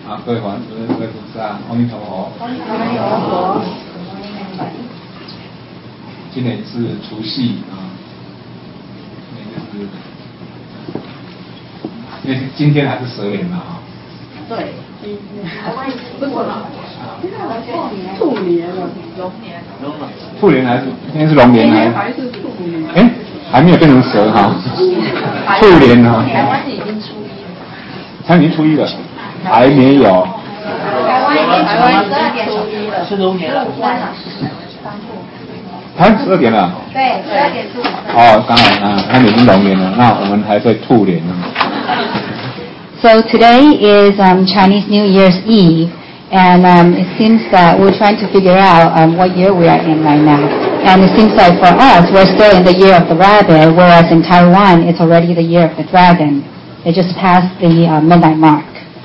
啊，各位观众、各位菩萨，阿弥陀佛。阿弥陀佛。今年是除夕啊，因为今天还是蛇年嘛啊。 对，台湾不是兔年了，龙年。 兔年还是今天是龙年还是兔年？ 哎，还没有变成蛇哈。兔年哈。 台湾已经初一了。 台湾已经初一了，还没有。 台湾12点初一了， 是龙年了。 台湾12点了。 对，12点15分。 哦，刚好啊，他们已经龙年了，那我们还在兔年呢。 So today is Chinese New Year's Eve, and it seems that we're trying to figure out what year we are in right now. And it seems like for us, we're still in the year of the rabbit, whereas in Taiwan, it's already the year of the dragon. It just passed the midnight mark.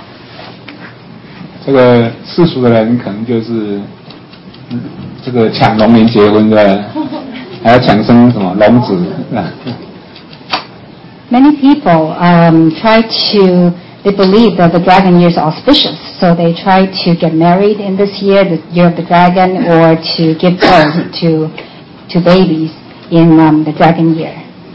这个世俗的人可能就是这个抢龙年结婚的，还要抢生什么龙子。 Many people they believe that the dragon year is auspicious, so they try to get married in this year, the year of the dragon, or to give birth to babies in the dragon year.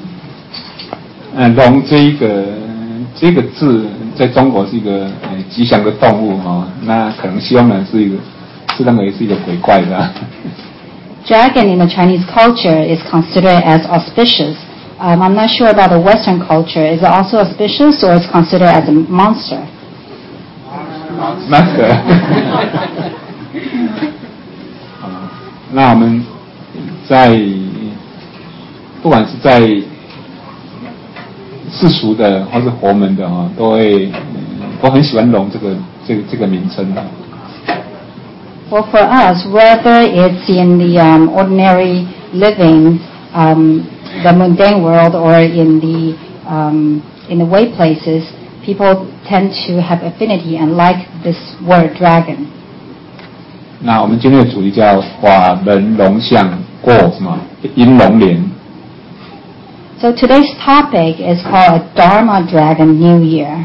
龙这个字在中国是一个吉祥的动物哈，那可能西方人是认为是一个鬼怪的。 Dragon in the Chinese culture is considered as auspicious. I'm not sure about the Western culture. Is it also auspicious or is considered as a monster? Monster. 那我们不管是在世俗的或是佛门的哈，都很喜欢龙这个名称。 Well, for us, whether it's in the ordinary living, the mundane world, or in the way places, people tend to have affinity and like this word dragon. 那我们今天的主题叫法人龙象过什么迎龙年。 So today's topic is called Dharma Dragon New Year.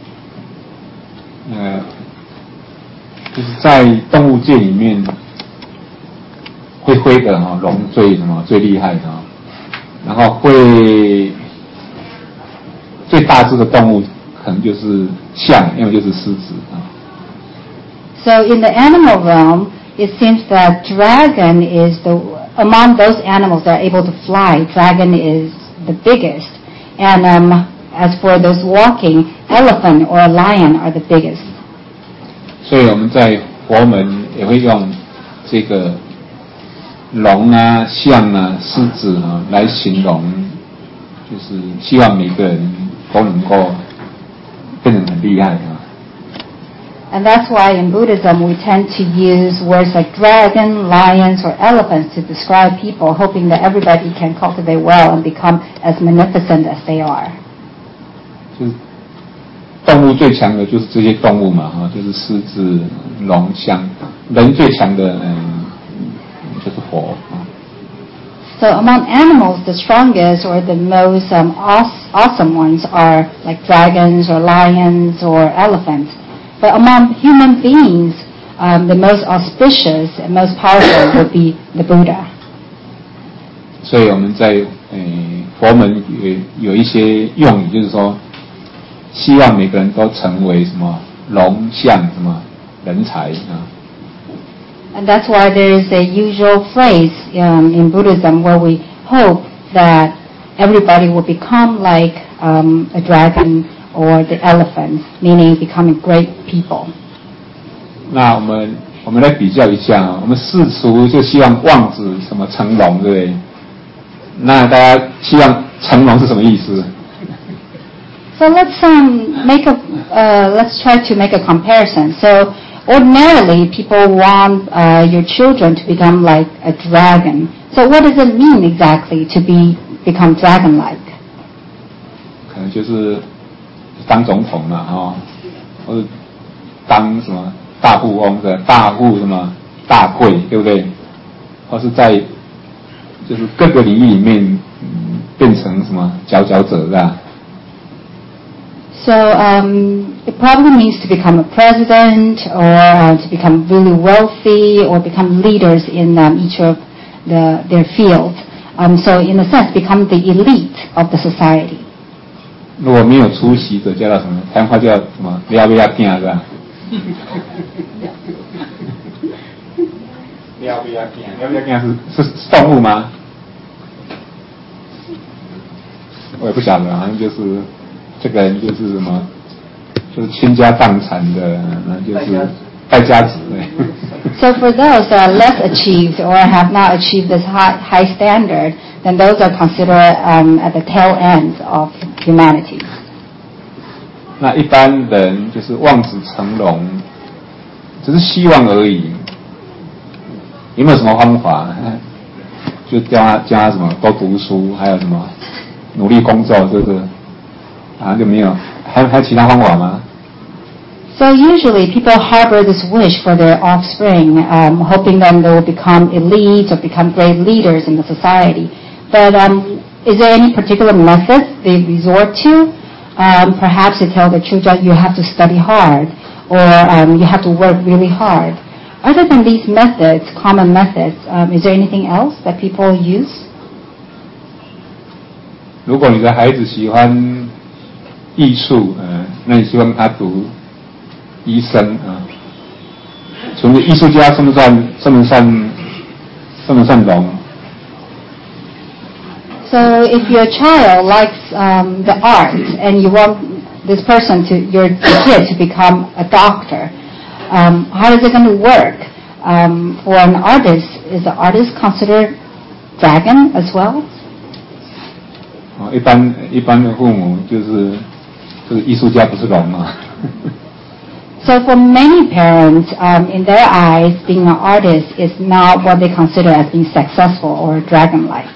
就是在动物界里面会飞的龙最厉害的然后会最大只的动物可能就是象，要么就是狮子 So in the animal realm, it seems that dragon is among those animals that are able to fly, dragon is the biggest. And as for those walking, elephant or lion are the biggest. 所以我们在佛门也会用这个龙啊、象啊、狮子啊来形容，就是希望每个人都能够变得很厉害啊。 And that's why in Buddhism we tend to use words like dragon, lions, or elephants to describe people, hoping that everybody can cultivate well and become as magnificent as they are. 就是动物最强的就是这些动物嘛，就是狮子、龙、象。人最强的就是佛。 So among animals, the strongest or the most awesome ones are like dragons or lions or elephants. But among human beings, the most auspicious and most powerful would be the Buddha. 所以我们在佛门有一些用语，就是说，希望每个人都成为什么龙象什么人才啊。 And that's why there is a usual phrase in Buddhism where we hope that everybody will become like a dragon or the elephant, meaning becoming great people. 那我们来比较一下我们世俗就希望望子什么成龙，对不对？那大家希望成龙是什么意思？ So let's try to make a comparison. So ordinarily, people want your children to become like a dragon. So what does it mean exactly to become dragon-like? 可能就是当总统嘛，或者当什么大富翁的大富什么大贵，对不对？或是在就是各个领域里面变成什么佼佼者，是吧？ So it probably means to become a president or to become really wealthy or become leaders in each of their fields. So in a sense, become the elite of the society. 如果没有出息者，叫什么？台湾话叫什么？撩不要惊是吧？撩不要惊，撩不要惊是动物吗？我也不晓得，好像就是这个人就是什么，就是倾家荡产的，就是败家子。 So for those that are less achieved or have not achieved this high standard, then those are considered at the tail end of humanity. 那一般人就是望子成龙，只是希望而已。有没有什么方法？就教他什么多读书，还有什么努力工作，是不是？好像就没有，还有其他方法吗？ So usually people harbor this wish for their offspring, hoping that they will become elite or become great leaders in the society. But is there any particular method they resort to? Perhaps they tell the children, you have to study hard, or you have to work really hard. Other than these methods, common methods, is there anything else that people use? 如果你的孩子喜欢艺术，那你希望他读医生啊？从艺术家算不算龙？ So if your child likes the art and you want this person your kid to become a doctor, how is it going to work? For an artist, is the artist considered dragon as well? 一般的父母就是艺术家不是龙啊。 So for many parents, in their eyes, being an artist is not what they consider as being successful or dragon-like.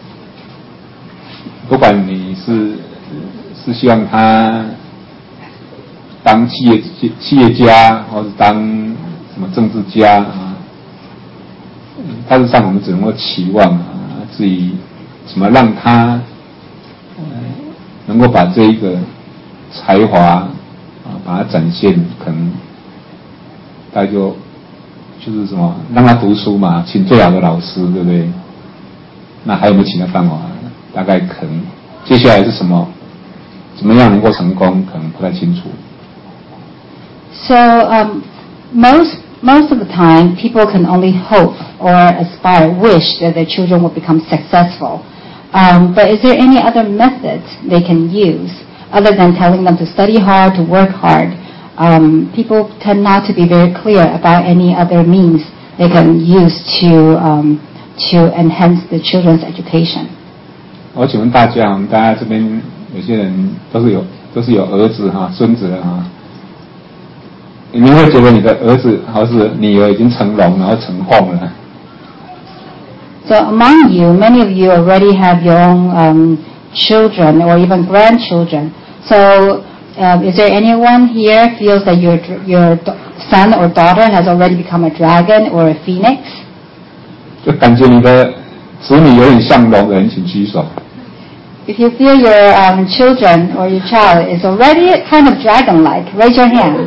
不管你是希望他当企业家，或是当什么政治家啊，大致上我们只能够期望至于怎么让他能够把这一个才华把它展现，可能大概就是什么让他读书嘛，请最好的老师，对不对？那还有没有其他办法？大概可能接下来是什么？怎么样能够成功？可能不太清楚。 So most of the time, people can only hope or aspire, wish that their children will become successful. But is there any other methods they can use other than telling them to study hard, to work hard? People tend not to be very clear about any other means they can use to enhance the children's education. 我请问大家这边有些人都是有儿子哈、孙子哈，你们会觉得你的儿子或是女儿已经成龙然后成凤了？ So among you, many of you already have your own children or even grandchildren. So is there anyone here feels that your son or daughter has already become a dragon or a phoenix? 就感觉你的子女有点像龙的人，请举手。 If you feel your children or your child is already kind of dragon-like, raise your hand.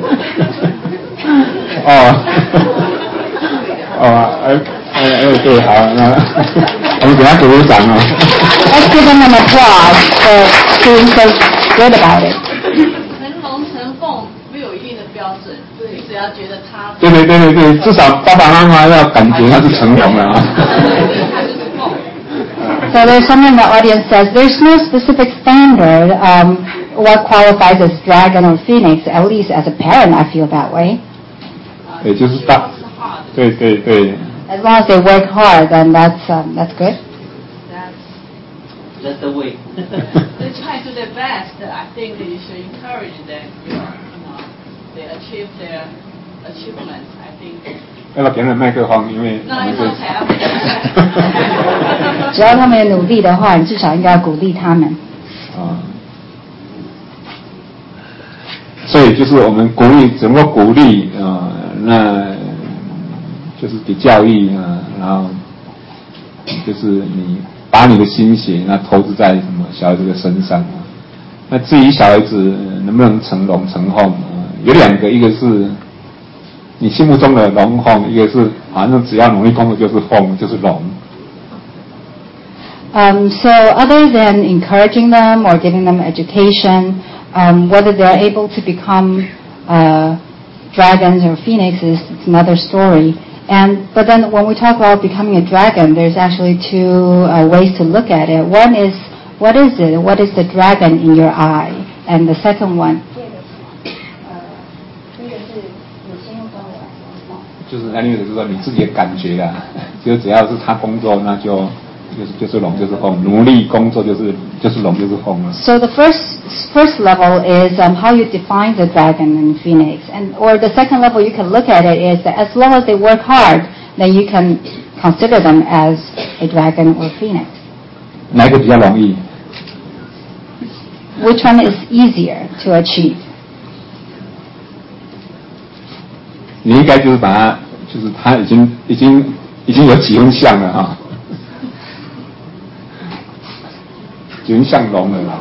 对，好，那我们给他鼓鼓掌哦。 Let's give them an applause for doing so good about it. 成龙成凤没有一定的标准，你只要觉得他对，至少爸爸妈妈要感觉他是成龙了啊。 So there's someone in the audience says there's no specific standard what qualifies as dragon or phoenix. At least as a parent, I feel that way. 也就是对。 As long as they work hard, then that's good. That's the way. They try to their best. I think that you should encourage them. They achieve their achievements. I think. 要不要给他们麦克风？因为那一方才要。 只要他们有努力的话，你至少应该要鼓励他们。 所以就是我们鼓励，怎么鼓励那就是给教育然后就是你把你的心血那投资在什么小孩子的身上那至于小孩子能不能成龙成凤，有两个，一个是你心目中的龙凤，一个是反正只要努力工作就是凤，就是龙。 So other than encouraging them or giving them education, whether they're able to become dragons or phoenixes, it's another story. But then when we talk about becoming a dragon, there's actually two ways to look at it. One is, what is it? What is the dragon in your eye? And the second one, 就是那个就是说你自己的感觉啦，就只要是他工作，那就是龙就是凤，努力工作就是龙就是凤了。 So the first level is how you define the dragon and phoenix, or the second level you can look at it is that as long as they work hard, then you can consider them as a dragon or phoenix. 哪一个比较容易？ Which one is easier to achieve? 你应该就是把它，就是他已经有几分像了啊，几分像龙了啦。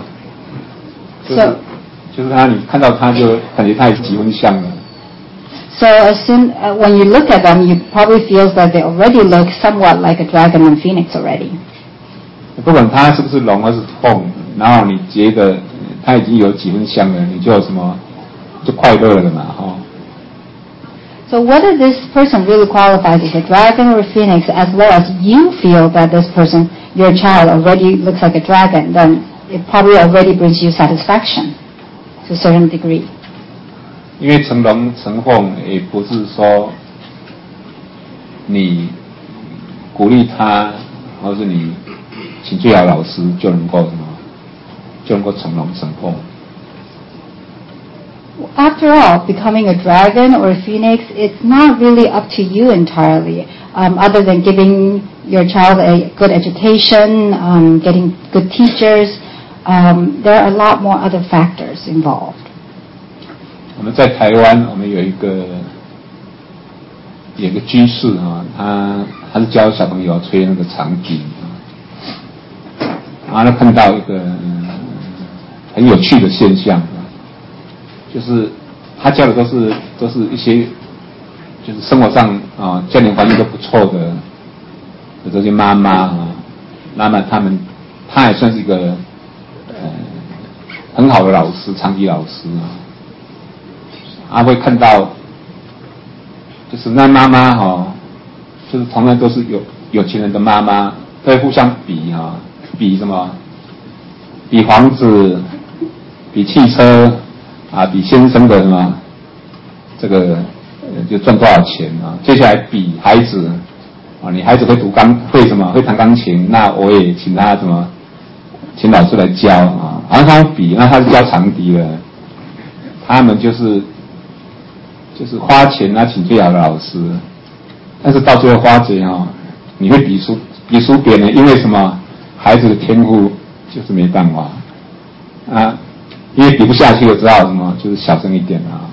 就是他，你看到他就感觉他有几分像了。 So as soon when you look at them, you probably feel that they already look somewhat like a dragon and phoenix already. 不管他是不是龙还是凤，然后你觉得他已经有几分像了，你就有什么就快乐了嘛，哈。 So whether this person really qualifies as a dragon or a phoenix, as well as you feel that this person, your child, already looks like a dragon, then it probably already brings you satisfaction to a certain degree. 因为成龙成凤也不是说你鼓励他，或是你请最好老师就能够成龙成凤。 After all, becoming a dragon or a phoenix, it's not really up to you entirely, other than giving your child a good education, getting good teachers. There are a lot more other factors involved. 我们在台湾，我们有一个居士啊，他是教小朋友吹那个长笛啊，他看到一个很有趣的现象。就是他教的都是一些就是生活上啊家庭环境都不错的这些妈妈啊，那么他也算是一个很好的老师，长笛老师啊，会看到就是那妈妈就是同样都是有钱人的妈妈，都会互相比比什么？比房子，比汽车。啊，比先生的什么这个就赚多少钱啊？接下来比孩子啊，你孩子会什么？会弹钢琴，那我也请他请老师来教啊。然后他们比，那他是教长笛的，他们就是花钱请最好的老师，但是到最后花钱你会比输别人，因为什么？孩子的天赋就是没办法啊。因为比不下去了，只好什么就是小声一点啊。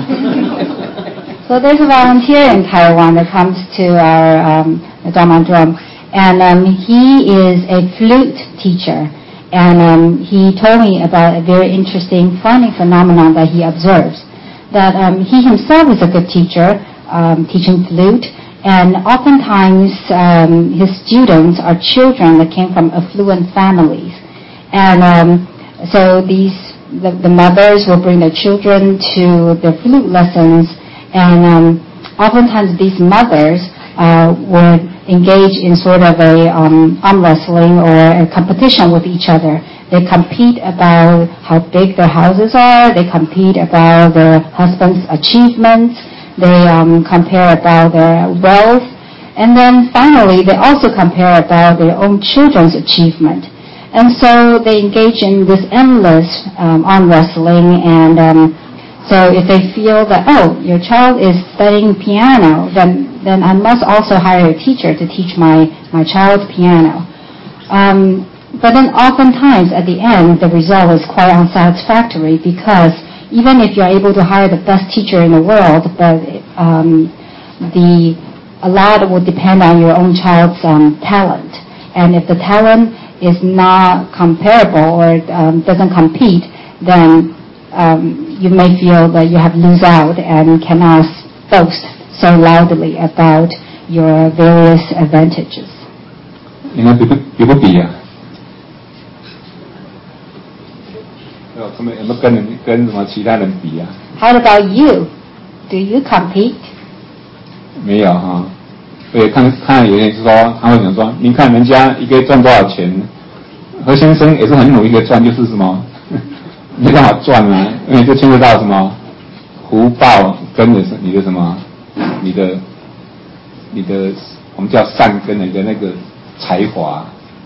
So there's a volunteer in Taiwan that comes to our Dharma Drum, and he is a flute teacher, and he told me about a very interesting, funny phenomenon that he observes. That he himself is a good teacher, teaching flute, and oftentimes his students are children that came from affluent families, and so the mothers will bring their children to their flute lessons, and oftentimes these mothers would engage in sort of a arm wrestling or a competition with each other. They compete about how big their houses are. They compete about their husband's achievements. They compare about their wealth, and then finally they also compare about their own children's achievement. And so they engage in this endless arm wrestling, and so if they feel that, your child is studying piano, then I must also hire a teacher to teach my child piano. But then oftentimes at the end, the result is quite unsatisfactory, because even if you're able to hire the best teacher in the world, but a lot will depend on your own child's talent. And if the talent is not comparable or doesn't compete, then you may feel that you have lose out and cannot boast so loudly about your various advantages. 你们比不比啊？有没有跟什么其他人比啊？ How about you? Do you compete? 没有哈。对，看有人说，他会讲说，您看人家一个月赚多少钱，何先生也是很努力的赚，就是什么没办法赚啊，因为这牵涉到什么福报跟的你的什么，你的我们叫善根的你的那个才华。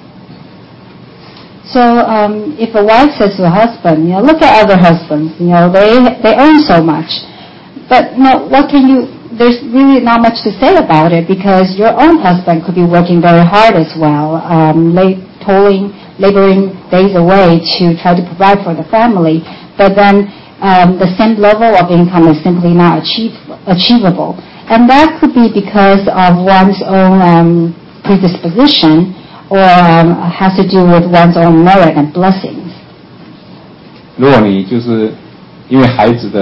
So if a wife says to a husband, look at other husbands, they earn so much, but what can you? There's really not much to say about it because your own husband could be working very hard as well, laboring days away to try to provide for the family, but then the same level of income is simply not achievable, and that could be because of one's own predisposition. Or has to do with one's own merit and blessings. 如果你就是因为孩子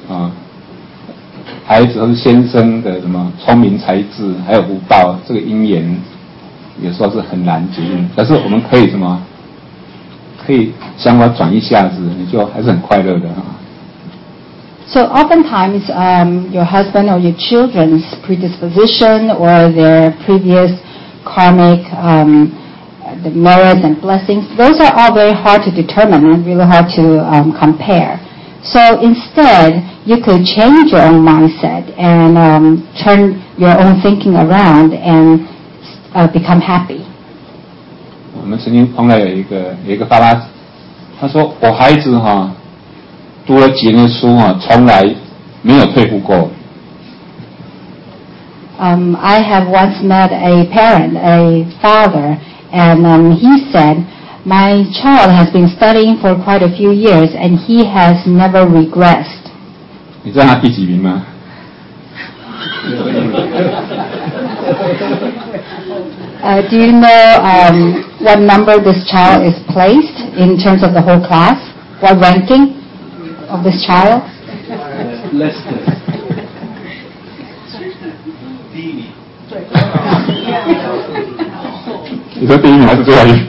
或是先生的什么聪明才智，还有福报，这个因缘有时候是很难决定。可是我们可以什么？可以想法转一下子，你就还是很快乐的啊。 So oftentimes, your husband or your children's predisposition or their previous karmic the merits and blessings, those are all very hard to determine and really hard to compare. So instead, you could change your own mindset and turn your own thinking around and become happy. 我们曾经碰到有一个爸爸，他说我孩子读了几年书从来没有退步过。 I have once met a parent, a father, and he said, my child has been studying for quite a few years and he has never regressed. 你知道他第几名吗？ Do you know what number this child is placed in terms of the whole class? What ranking of this child? Less than. 第一名。 你说第一名还是最后一名？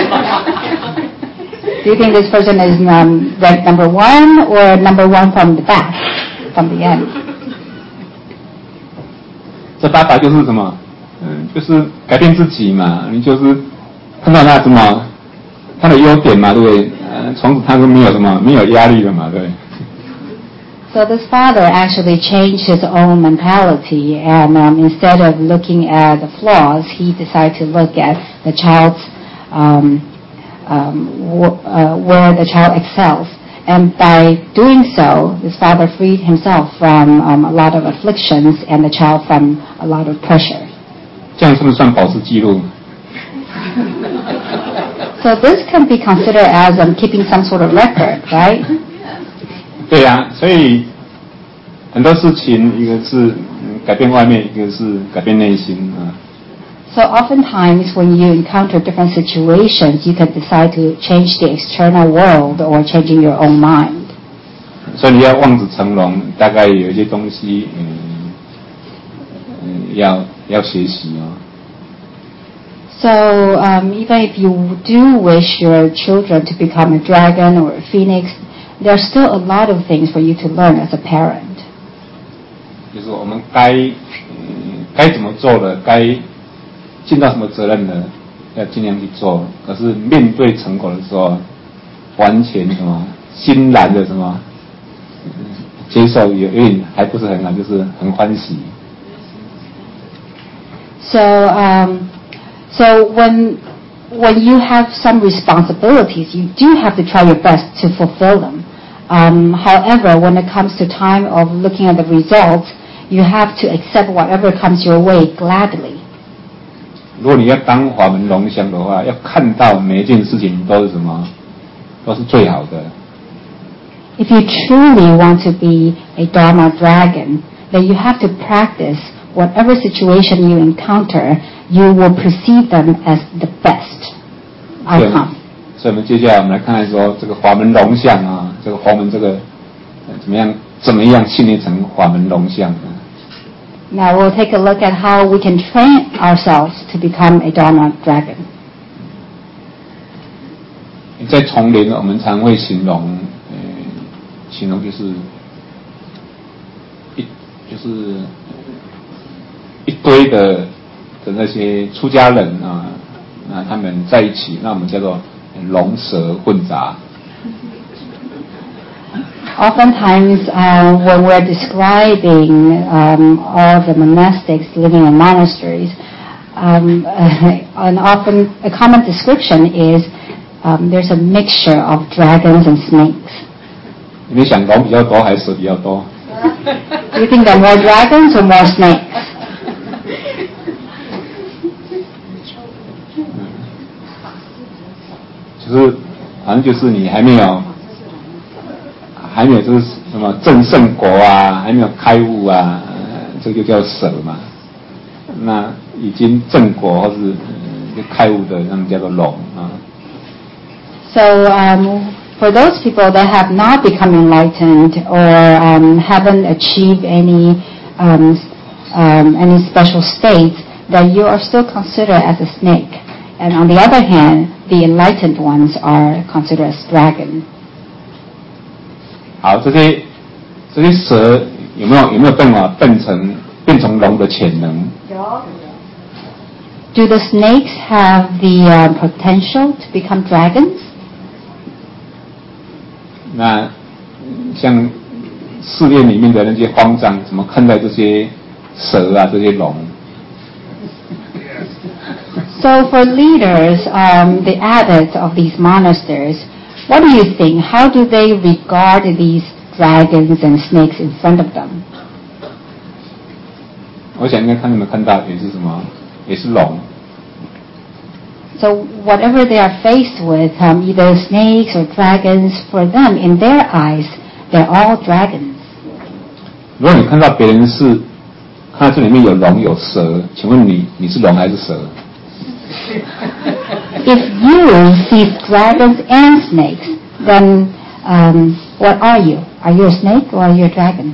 Do you think this person is ranked number one or number one from the back, from the end? 这爸爸就是什么？就是改变自己嘛。你就是看到他什么，他的优点嘛，对不对？从此他就没有压力了嘛，对。 So this father actually changed his own mentality, and instead of looking at the flaws, he decided to look at the child's where the child excels. And by doing so, this father freed himself from a lot of afflictions and the child from a lot of pressure. 这样是不是算保持记录？ So this can be considered as keeping some sort of record, right? 对呀，所以很多事情，一个是改变外面，一个是改变内心啊。 So oftentimes when you encounter different situations, you can decide to change the external world or changing your own mind. 所以你要望子成龙，大概有一些东西，要学习哦。 So even if you do wish your children to become a dragon or a phoenix, there are still a lot of things for you to learn as a parent. 就是我们该怎么做的，该尽到什么责任的，要尽量去做。可是面对成果的时候，完全什么欣然的什么接受，有点还不是很好，就是很欢喜。 So when you have some responsibilities, you do have to try your best to fulfill them. However, when it comes to time of looking at the results, you have to accept whatever comes your way gladly. 如果你要当法门龙香的话，要看到每一件事情都是什么，都是最好的。 If you truly want to be a Dharma dragon, then you have to practice whatever situation you encounter, you will perceive them as the best outcome. 所以我们接下来我们来看看说这个法门龙象啊， 这个佛门这个怎么样训练成法门龙象。 Now we'll take a look at how we can train ourselves to become a Dharma dragon. 在丛林，我们常会形容就是一堆的那些出家人啊，那他们在一起，那我们叫做龙蛇混杂。 Oftentimes, when we're describing all the monastics living in monasteries, and often a common description is there's a mixture of dragons and snakes. 你们想龙比较多还是蛇比较多？ Do you think there are more dragons or more snakes? 就是好像就是你还没有就是什么正圣果啊，还没有开悟啊，这个就叫蛇嘛。那已经正果或是开悟的，他们叫做龙啊。 So for those people that have not become enlightened or haven't achieved any special states, that you are still considered as a snake. And on the other hand, the enlightened ones are considered as dragon. 好，这些蛇有没有办法变成龙的潜能？ Do the snakes have the potential to become dragons? 那像寺院里面的那些方丈怎么看待这些蛇啊，这些龙？ So for leaders, the abbots of these monasteries, what do you think? How do they regard these dragons and snakes in front of them? 我想应该他们看到也是什么，也是龙。 So whatever they are faced with, either snakes or dragons, for them, in their eyes, they're all dragons. 如果你看到别人是看到这里面有龙有蛇，请问你是龙还是蛇？ If you see dragons and snakes, then what are you? Are you a snake or are you a dragon?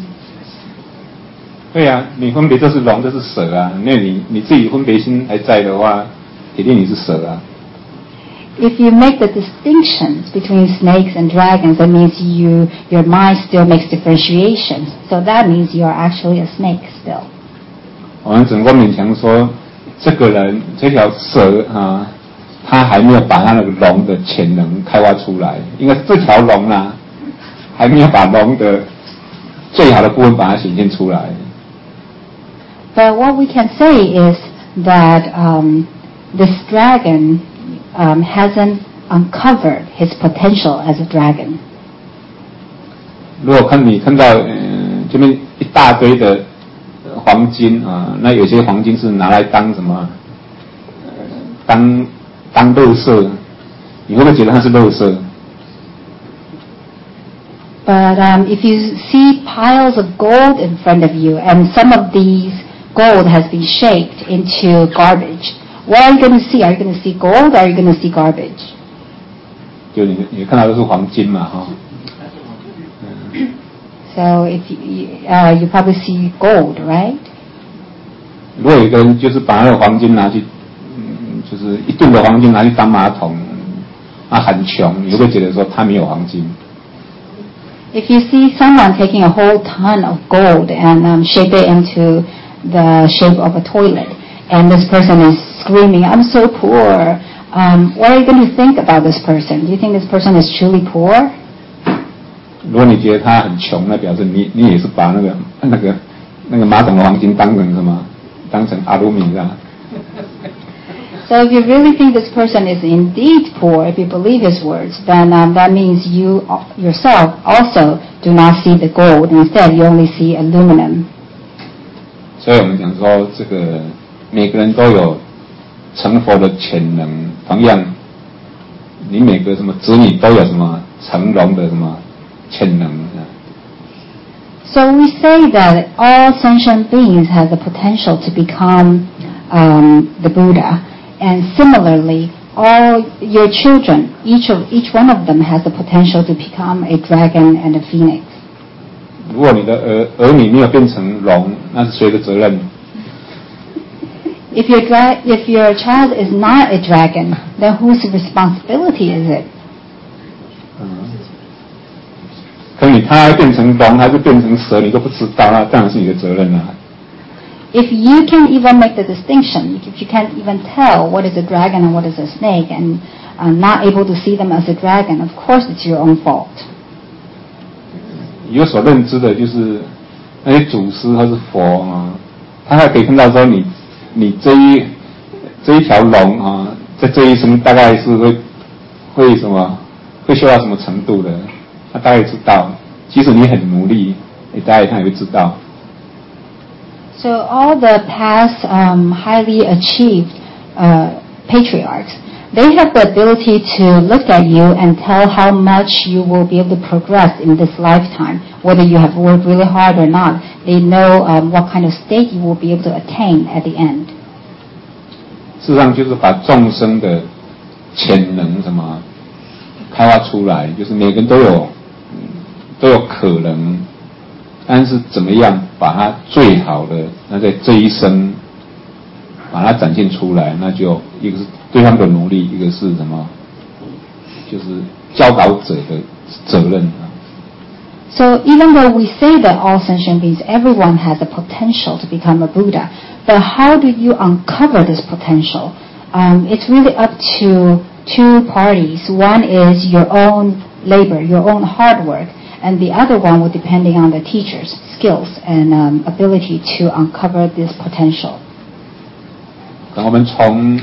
对啊，你分别这是龙，这是蛇啊。那你自己分别心还在的话，铁定你是蛇啊。 If you make the distinctions between snakes and dragons, that means your mind still makes differentiation. So that means you are actually a snake still. 我们整个勉强说，这个人这条蛇啊，他还没有把他那个龙的潜能开发出来，应该是这条龙啊，还没有把龙的最好的部分把它显现出来。 But what we can say is that this dragon hasn't uncovered his potential as a dragon. 如果你看到这边一大堆的黄金啊，那有些黄金是拿来当什么？当垃圾，你会不会觉得它是垃圾？ But if you see piles of gold in front of you, and some of these gold has been shaped into garbage, what are you going to see? Are you going to see gold or are you going to see garbage? 就你看到都是黄金嘛，哈。 So if you probably see gold, right? 如果有一个人就是把那个黄金拿去，就是一吨的黄金拿去当马桶，他很穷，你会不会觉得说他没有黄金？ If you see someone taking a whole ton of gold and shape it into the shape of a toilet, and this person is screaming, "I'm so poor," what are you going to think about this person? Do you think this person is truly poor? 如果你觉得他很穷，那表示你也是把那个马桶的黄金当成什么？当成阿鲁米啊？ So if you really think this person is indeed poor, if you believe his words, then that means you yourself also do not see the gold. Instead, you only see aluminum. 所以我们讲说，这个每个人都有成佛的潜能，同样，你每个什么子女都有什么成龙的什么潜能。 So we say that all sentient beings have the potential to become the Buddha, and similarly, all your children, each one of them has the potential to become a dragon and a phoenix. 如果你的儿女没有变成龙，那是谁的责任？ If your child is not a dragon, then whose responsibility is it? 可你他变成龙还是变成蛇，你都不知道，那当然是你的责任了。 If you can't even make the distinction, if you can't even tell what is a dragon and what is a snake, and not able to see them as a dragon, of course it's your own fault. 有所认知的就是那些祖师或是佛啊，他还可以看到说你这一条龙啊，在这一生大概是会什么，会修到什么程度的，他大概知道。即使你很努力，大概他也会知道。 So all the past highly achieved patriarchs, they have the ability to look at you and tell how much you will be able to progress in this lifetime, whether you have worked really hard or not. They know what kind of state you will be able to attain at the end. 事实上就是把众生的潜能什么开发出来，就是每个人都有可能，但是怎么样把它最好的，那在这一生把它展现出来，那就一个是对他们的努力，一个是什么，就是教导者的责任。 So even though we say that all sentient beings, everyone has the potential to become a Buddha, but how do you uncover this potential? It's really up to two parties. One is your own labor, your own hard work, and the other one will depending on the teacher's skills and ability to uncover this potential. 我们从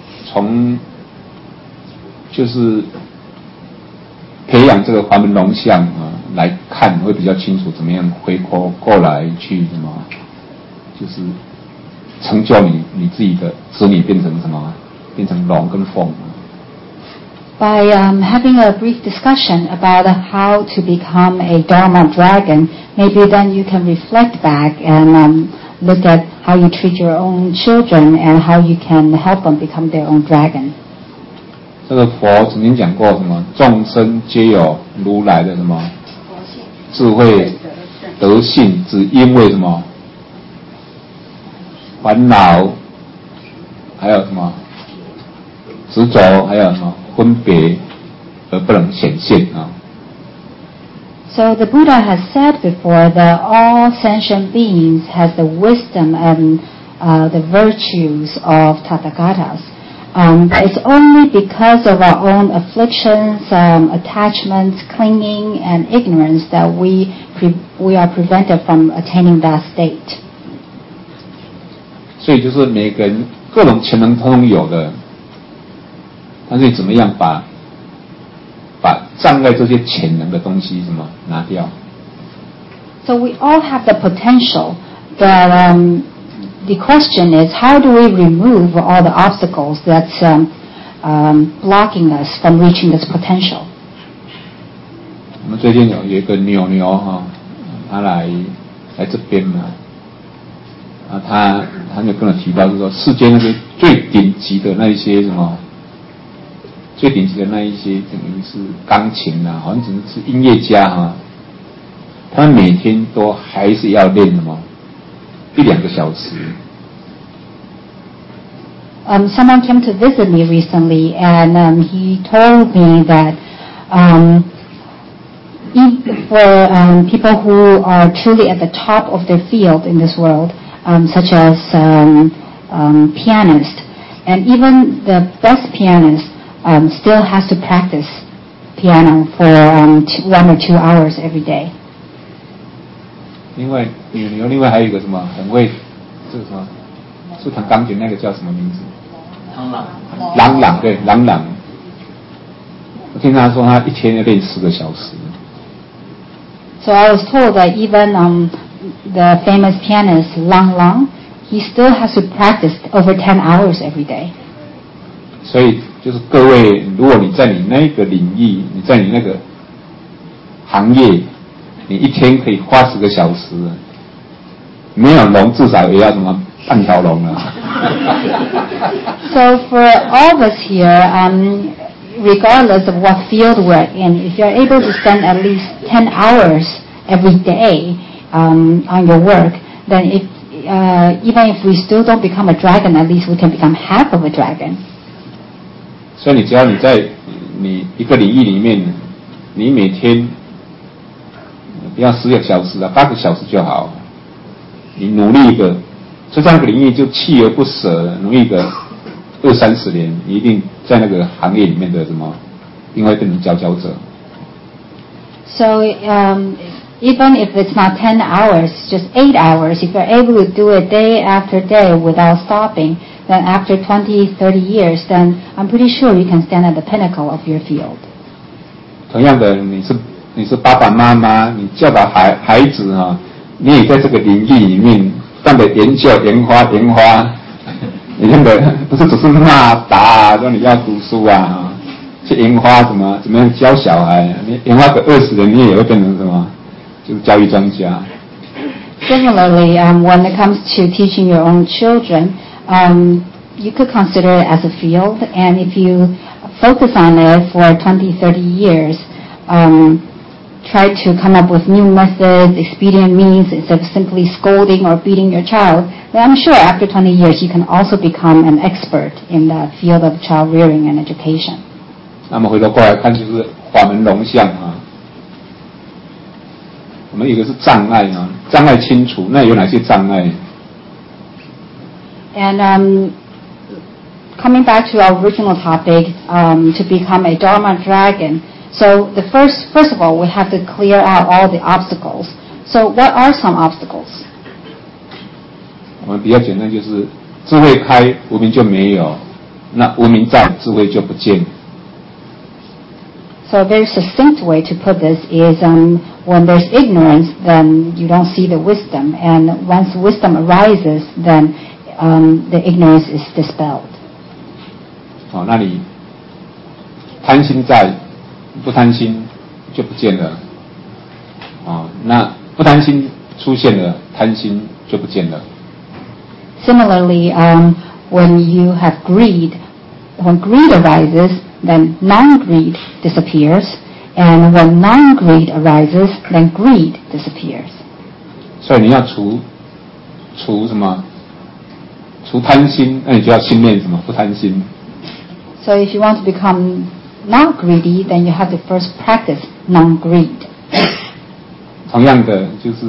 就是培养这个华门龙象啊来看，会比较清楚怎么样回过来去什么，就是成就你自己的子女变成什么，变成龙跟凤。 By having a brief discussion about how to become a Dharma dragon, maybe then you can reflect back and look at how you treat your own children and how you can help them become their own dragon. 这个佛曾经讲过什么？众生皆有如来的什么智慧德性，只因为什么烦恼，还有什么执着，还有什么分别而不能显现啊。 So the Buddha has said before that all sentient beings has the wisdom and the virtues of Tathagatas. It's only because of our own afflictions, attachments, clinging, and ignorance that we are prevented from attaining that state. 所以就是每个人各种潜能通有的，但是你怎么样把障碍这些潜能的东西什么拿掉？ So we all have the potential, but the question is, how do we remove all the obstacles that's blocking us from reaching this potential? 我们最近有一个牛哈，他来这边嘛，啊，他就跟我提到，就是说世界那些最顶级的那一些什么，最顶级的那一些等于是钢琴啊，好像只是音乐家哈，他们每天都还是要练什么1-2个小时。 Someone came to visit me recently, and he told me that for people who are truly at the top of their field in this world, such as pianists, and even the best pianist still has to practice piano for 1 or 2 hours every day. 另外另外还有一个什么很会这个什么是弹钢琴那个叫什么名字？郎对郎。我听他说他一天要练10个小时。 So I was told that even the famous pianist Lang, he still has to practice over 10 hours every day. 所以就是各位，如果你在你那个领域，你在你那个行业，你一天可以花10个小时，没有龙至少也要什么半条龙了。 So for all of us here, regardless of what field we're in, if you're able to spend at least 10 hours every day on your work, then even if we still don't become a dragon, at least we can become half of a dragon. 所以只要你在你一个领域里面，你每天不要10个小时啊，8个小时就好。你努力一个，在这样一个领域就锲而不舍，努力一个20-30年，你一定在那个行业里面的什么，一定会变成佼佼者。 So even if it's not 10 hours, just 8 hours, if you're able to do it day after day without stopping, then after 20, 30 years, then I'm pretty sure you can stand at the pinnacle of your field. 同样的，你是爸爸妈妈，你教导孩子啊，你也在这个领域里面不断的研究研发，你真的不是只是骂打，说你要读书啊，去研发怎么样教小孩，你研发个20年，你也会变成什么，就是教育专家。 Similarly, when it comes to teaching your own children, you could consider it as a field, and if you focus on it for 20, 30 years, try to come up with new methods, expedient means instead of simply scolding or beating your child, then I'm sure after 20 years you can also become an expert in the field of child rearing and education. 那么回头过来看，就是法门龙象啊。我们有个是障碍啊，障碍清除，那有哪些障碍？ And coming back to our original topic, to become a Dharma dragon. So the first of all, we have to clear out all the obstacles. So what are some obstacles? 我们比较简单，就是智慧开，无明就没有；那无明在，智慧就不见。 So a very succinct way to put this is when there's ignorance, then you don't see the wisdom. And once wisdom arises, then the ignorance is dispelled. 那你贪心在，不贪心就不见了。那不贪心出现了，贪心就不见了。 Similarly, when you have greed, when greed arises, then non-greed disappears, and when non-greed arises, then greed disappears. 所以你要除什么？除贪心，那你就要训练什么？不贪心。 So if you want to become not greedy, then you have to first practice non-greed. 同样的，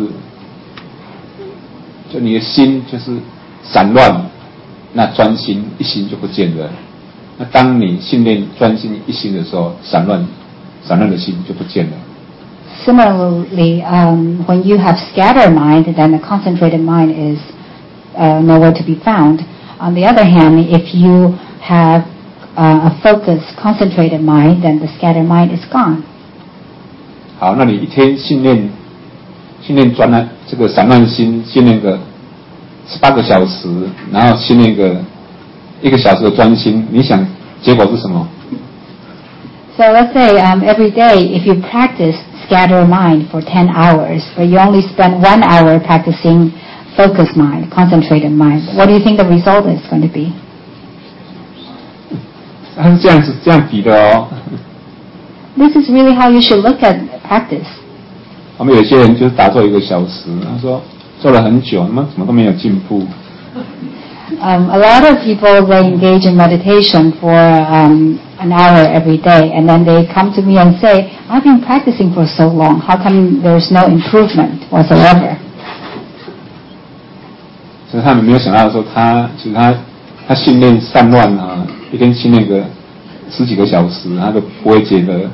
就你的心就是散乱，那专心一心就不见了。那当你训练专心一心的时候，散乱的心就不见了。 Similarly, when you have scattered mind, then the concentrated mind is nowhere to be found. On the other hand, if you have a focused, concentrated mind, then the scattered mind is gone. 好，那你一天训练这个散乱心，训练个18个小时，然后训练个1个小时的专心，你想结果是什么？ So let's say every day, if you practice scatter mind for 10 hours, but you only spend 1 hour practicing focused mind, concentrated mind, what do you think the result is going to be? 它是这样比的哦。 This is really how you should look at practice. 我们有些人就是打坐1个小时，他说做了很久，怎么都没有进步。 A lot of people, they engage in meditation for an hour every day, and then they come to me and say, I've been practicing for so long, how come there's no improvement whatsoever? 所以他们没有想到说其实他训练散乱啊，一天训练个10几个小时，他都不会觉得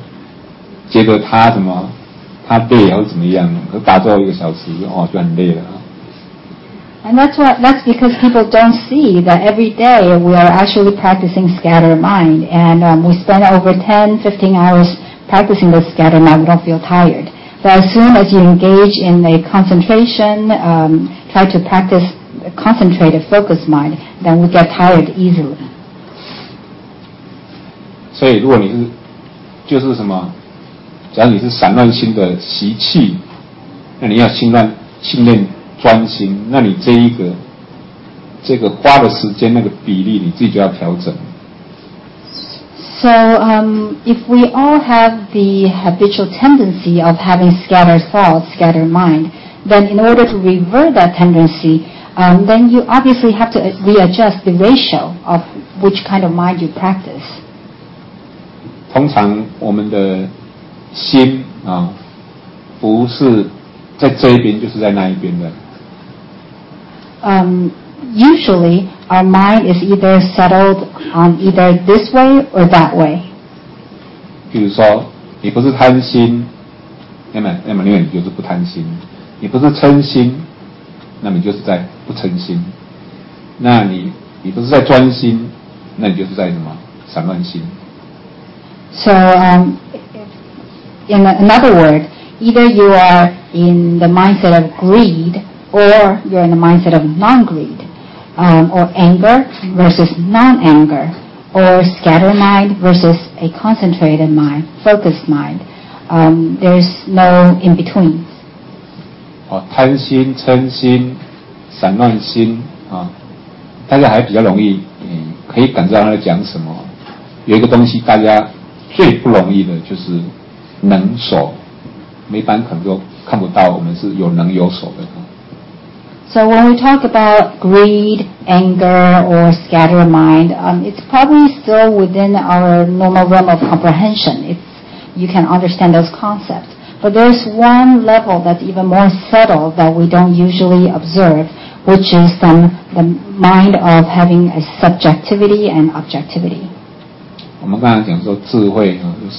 他累或怎么样，可打坐1个小时就很累了。 And that's because people don't see that every day we are actually practicing scatter mind, and we spend over 10, 15 hours practicing the scatter mind. We don't feel tired. But as soon as you engage in a concentration, try to practice a concentrated, focused mind, then we get tired easily. 所以如果你是就是什么，假如你是散乱心的习气，那你要训练专心，那你这这个花的时间那个比例你自己就要调整。 So if we all have the habitual tendency of having scattered thoughts, scattered mind, then in order to revert that tendency, then you obviously have to readjust the ratio of which kind of mind you practice. 通常我们的心不是在这一边就是在那一边的。 Usually, our mind is either settled on either this way or that way. 比如说，你不是贪心，那么你就是不贪心；你不是嗔心，那么你就是在不嗔心；那你不是在专心，那你就是在什么散乱心。 So, in another word, either you are in the mindset of greed or you're in the mindset of non-greed, or anger versus non-anger, or scattered mind versus a concentrated mind, focused mind. There's no in between. 贪心、嗔心、散乱心大家还比较容易可以感知到他在讲什么。有一个东西大家最不容易的就是能手，一般可能都看不到我们是有能有手的。 So when we talk about greed, anger, or scattered mind, it's probably still within our normal realm of comprehension. You can understand those concepts. But there's one level that's even more subtle that we don't usually observe, which is the mind of having a subjectivity and objectivity. 我们刚才讲说智慧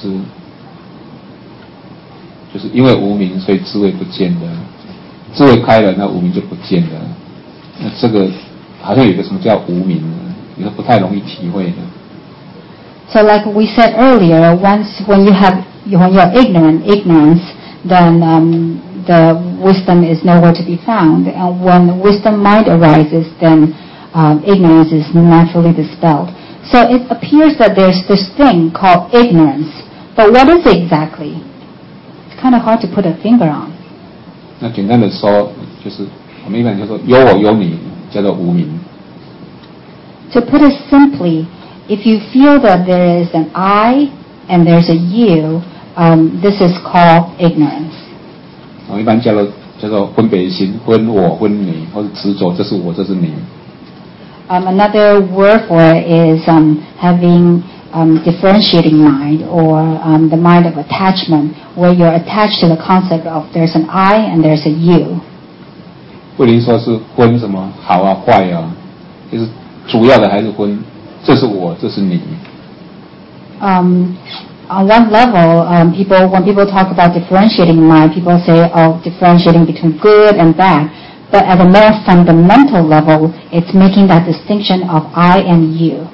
就是因为无明，所以智慧不见了。智慧开了，那无明就不见了。那这个好像有个什么叫无明呢？有的不太容易体会的。 So like we said earlier, when you're ignorance, then the wisdom is nowhere to be found. And when wisdom mind arises, then ignorance is naturally dispelled. So it appears that there's this thing called ignorance. But what is it exactly? It's kind of hard to put a finger on. 那简单的说，就是我们一般就说有我有你，叫做无明。 To put it simply, if you feel that there is an I and there's a you, this is called ignorance. 我一般叫做分别心，分我分你，或者执着，这是我，这是你。 Another word for it is having differentiating mind, or the mind of attachment, where you're attached to the concept of there's an I and there's a you. 不能说是分什么好啊坏啊，就是主要的还是分，这是我，这是你。 On one level, when people talk about differentiating mind, people say, oh, differentiating between good and bad. But at a more fundamental level, it's making that distinction of I and you.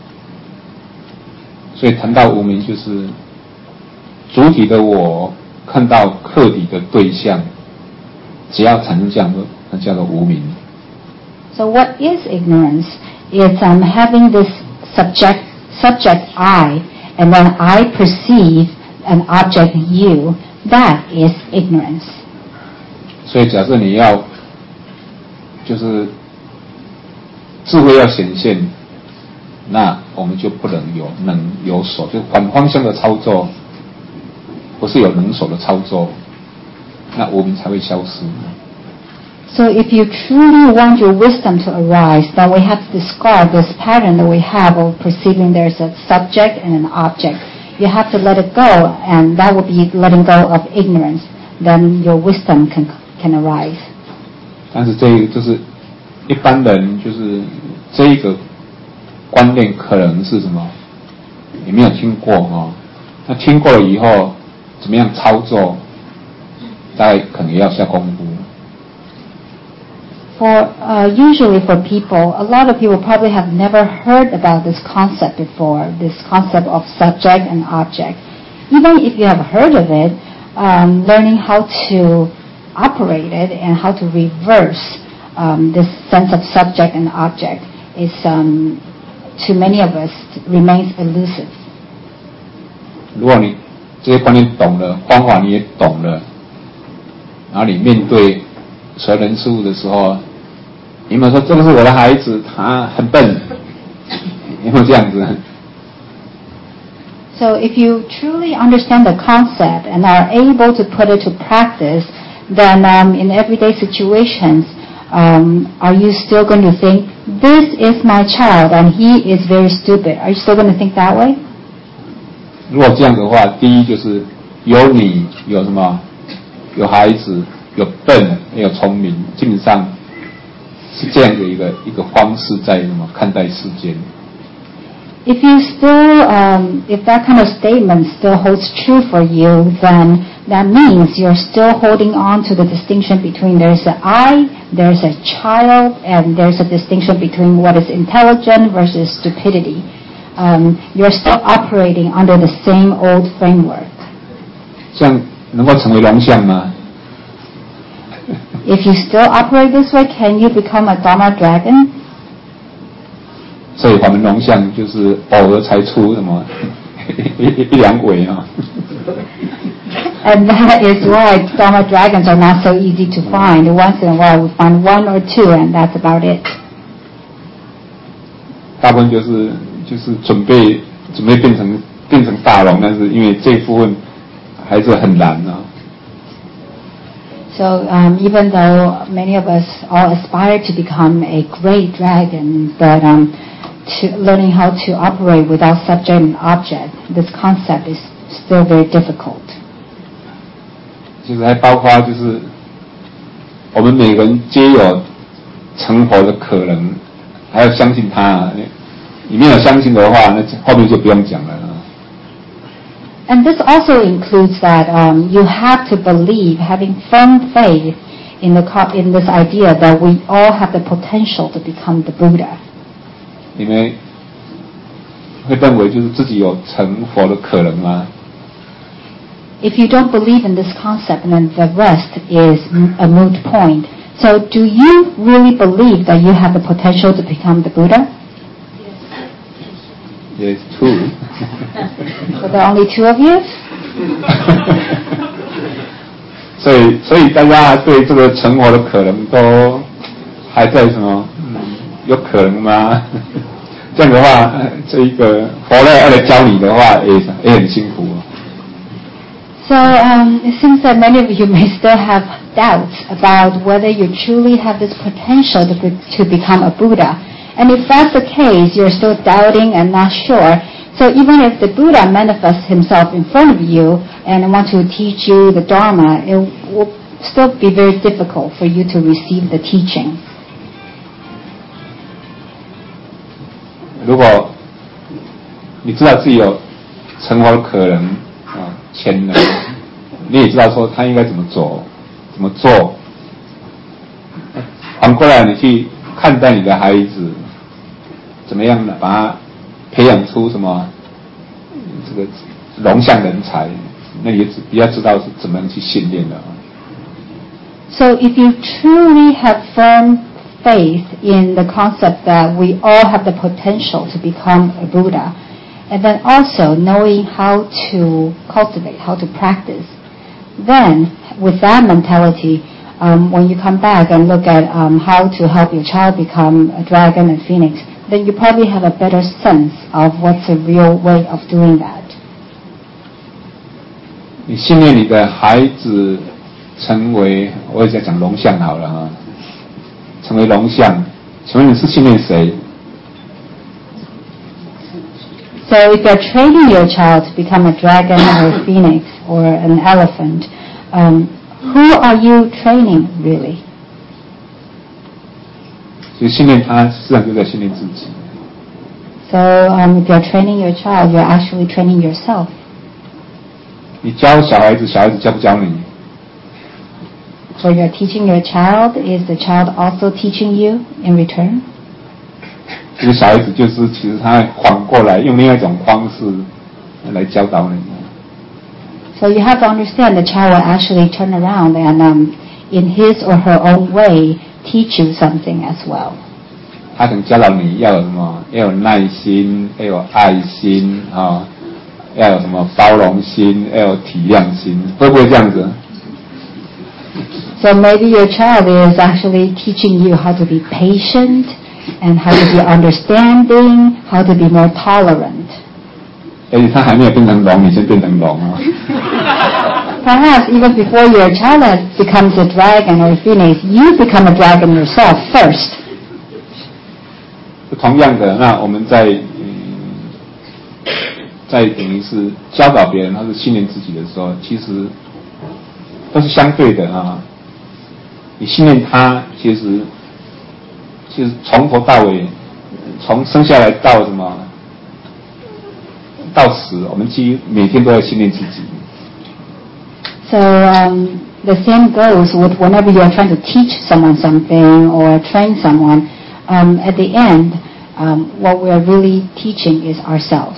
所以谈到无明，就是主体的我看到客体的对象，只要产生这样的，那叫做无明。 So what is ignorance? It's having this subject I, and then I perceive an object you. That is ignorance. 所以假设你要就是智慧要显现，那我们就不能有能有手，就反方向的操作，不是有能手的操作，那无明才会消失。 So if you truly want your wisdom to arise, then we have to discard this pattern that we have of perceiving there's a subject and an object. You have to let it go, and that would be letting go of ignorance. Then your wisdom can arise. 但是这个就是一般人就是这一个观念可能是什么，也没有听过那听过了以后，怎么样操作，大概可能也要下功夫。 Usually for people, a lot of people probably have never heard about this concept before, this concept of subject and object. Even if you have heard of it, learning how to operate it and how to reverse this sense of subject and object is, to many of us, remains elusive. 如果你这些观念懂了，方法你也懂了，然后你面对所有人事物的时候， 有没有说这个是我的孩子，他很笨？有没有这样子？ So if you truly understand the concept and are able to put it to practice, then in everyday situations, are you still going to think, this is my child and he is very stupid? Are you still going to think that way? 如果这样的话，第一就是有你有什么，有孩子，有笨，也有聪明，基本上是这样的一个方式在什么看待世间。 If you still, if that kind of statement still holds true for you, then that means you're still holding on to the distinction between there's an I, there's a child, and there's a distinction between what is intelligent versus stupidity. You're still operating under the same old framework. 这样能够成为龙象吗？ If you still operate this way, can you become a Dharma dragon? 所以我们龙象就是偶尔才出什么一两尾啊。 And that is why Dharma dragons are not so easy to find. Once in a while, we find one or two, and that's about it. 大部分就是准备变成大龙，但是因为这部分还是很难啊。 So even though many of us all aspire to become a great dragon, but learning how to operate without subject and object, this concept is still very difficult. 就是还包括就是我们每个人皆有成佛的可能，还要相信他。你没有相信的话，那后面就不用讲了。 And this also includes that you have to believe, having firm faith in this idea that we all have the potential to become the Buddha. 你们会认为就是自己有成佛的可能吗？ If you don't believe in this concept, then the rest is a moot point. So do you really believe that you have the potential to become the Buddha? Yes, true. So there are only two of you? 所以大家对这个成佛的可能都还在什么？有可能吗？这样的话，这一个佛要来教你的话，也很辛苦。 So it seems that many of you may still have doubts about whether you truly have this potential to become a Buddha. And if that's the case, you're still doubting and not sure. So even if the Buddha manifests himself in front of you and wants to teach you the Dharma, it will still be very difficult for you to receive the teaching. 如果你知道自己有成佛的可能潜能，你也知道说他应该怎么做，反过来你去看待你的孩子，怎么样把他培养出什么这个龙象人才，那也比较知道是怎么样去训练的。 So if you truly have firm faith in the concept that we all have the potential to become a Buddha, and then also knowing how to cultivate, how to practice, then with that mentality, when you come back and look at how to help your child become a dragon and phoenix, then you probably have a better sense of what's a real way of doing that. 你训练你的孩子成为，我也在讲龙象好了啊，成为龙象，请问你是训练谁？ So if you're training your child to become a dragon or a phoenix or an elephant, who are you training really? 所以训练他，实际上就在训练自己。 So if you're training your child, you're actually training yourself. 你教小孩子，小孩子教不教你？ So you're teaching your child, is the child also teaching you in return? 这个小孩子就是其实他反过来用另外一种方式来教导你。 So you have to understand the child will actually turn around and in his or her own way teach you something as well. 他可能教导你要有什么，要有耐心，要有爱心啊，要有什么包容心，要有体谅心，会不会这样子？ So maybe your child is actually teaching you how to be patient and how to be understanding, how to be more tolerant. 而且他还没有变成龙，你先变成龙啊。 Perhaps even before your child has becomes a dragon or a phoenix, you become a dragon yourself first. 同样的，那我们在等于是教导别人，或是训练自己的时候，其实都是相对的啊。你训练他，其实从头到尾，从生下来到什么到死，我们几乎每天都在训练自己。 So the same goes with whenever you are trying to teach someone something or train someone. At the end, what we are really teaching is ourselves.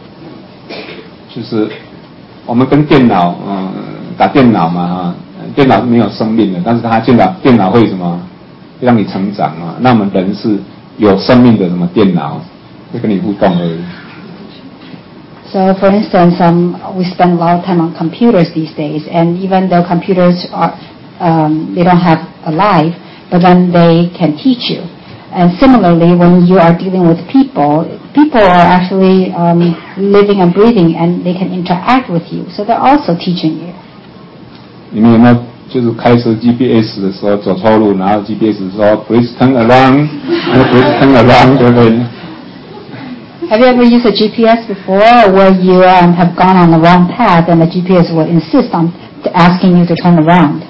就是我们跟电脑，打电脑嘛，哈，电脑是没有生命的，但是它电脑会什么，会让你成长嘛。那我们人是有生命的什么电脑，会跟你互动而已。 So, for instance, we spend a lot of time on computers these days, and even though computers are, they don't have a life, but then they can teach you. And similarly, when you are dealing with people are actually living and breathing, and they can interact with you. So they're also teaching you. 你们有没有就是开车 GPS 的时候走错路，然后 GPS 说 Please turn around， Please turn around， 对不对？ Have you ever used a GPS before where you have gone on the wrong path and the GPS will insist on asking you to turn around?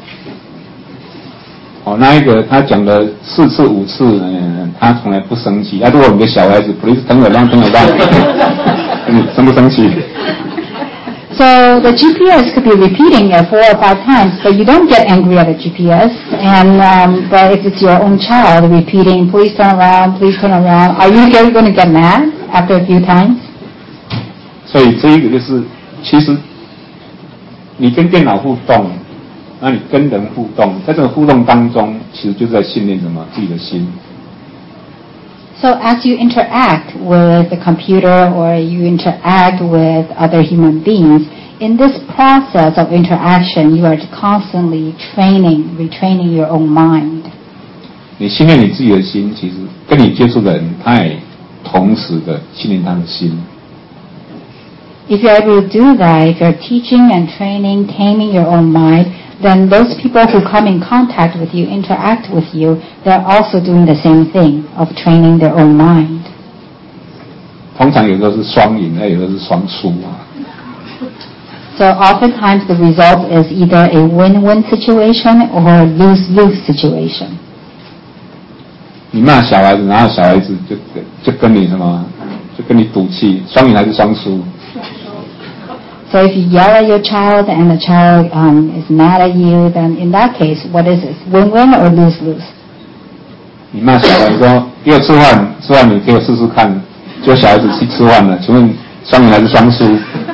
那一个他讲了4次5次，他从来不生气。如果你的小孩子 Please turn around， 你生不生气？ So the GPS could be repeating it 4 or 5 times, but you don't get angry at the GPS. And but if it's your own child repeating, please turn around, are you going to get mad after a few times? 所以这一个就是，其实你跟电脑互动，那你跟人互动，在这个互动当中，其实就是在训练什么自己的心。 So as you interact with the computer or you interact with other human beings, in this process of interaction, you are constantly retraining your own mind. 你训练你自己的心，其实跟你接触的人，他也同时的训练他的心。 If you're able to do that, if you're teaching and training, taming your own mind, then those people who come in contact with you, interact with you, they're also doing the same thing of training their own mind. 通常有时候是双赢，有时候是双输啊。 So oftentimes the result is either a win-win situation or a lose-lose situation. 你骂小孩子，然后小孩子就跟你什么，就跟你赌气，双赢还是双输？ So if you yell at your child and the child is mad at you, then in that case, what is it? Win-win or lose-lose? 你骂小孩说给我吃饭你给我试试看，结果小孩子去吃饭了，请问双赢还是双输？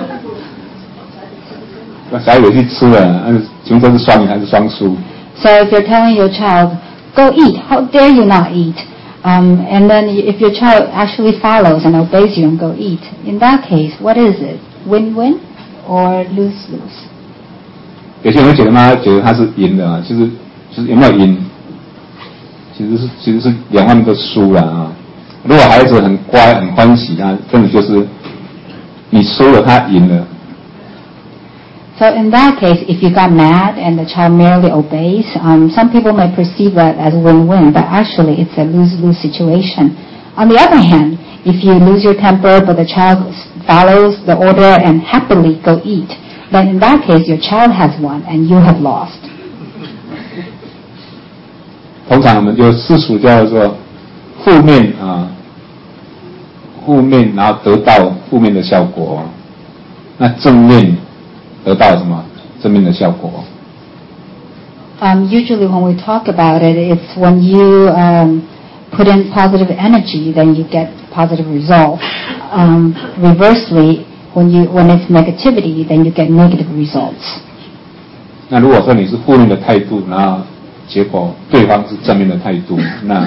小孩子去吃了，请问这是双赢还是双输？ So if you're telling your child, go eat, how dare you not eat? And then if your child actually follows and obeys you and go eat, in that case, what is it? Win-win or lose-lose? 有些人会觉得他是赢的啊，就是有没有赢？其实是两方面都输了啊。如果孩子很乖很欢喜，那真的就是你输了，他赢了。 So in that case, if you got mad and the child merely obeys, some people may perceive that as win-win, but actually it's a lose-lose situation. On the other hand, if you lose your temper but the child follows the order and happily go eat, then in that case your child has won and you have lost. 通常我们就世俗叫做负面，然后得到负面的效果，那正面得到什么正面的效果？ Usually when we talk about it, it's when you put in positive energy, then you get positive result. Reversely, when it's negativity, then you get negative results. 那如果说你是负面的态度，然后结果对方是正面的态度，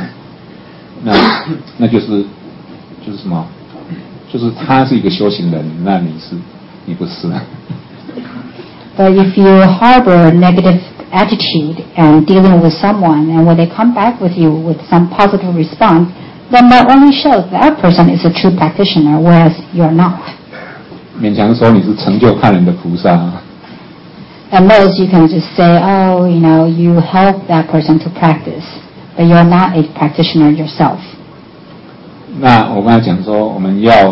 那就是什么？就是他是一个修行人，那你不是。 But if you harbor negative attitude and dealing with someone, and when they come back with you with some positive response, then that only shows that person is a true practitioner, whereas you're not. 勉强说你是成就看人的菩萨。 At most, you can just say, oh, you help that person to practice, but you're not a practitioner yourself. 那我刚才讲说，我们要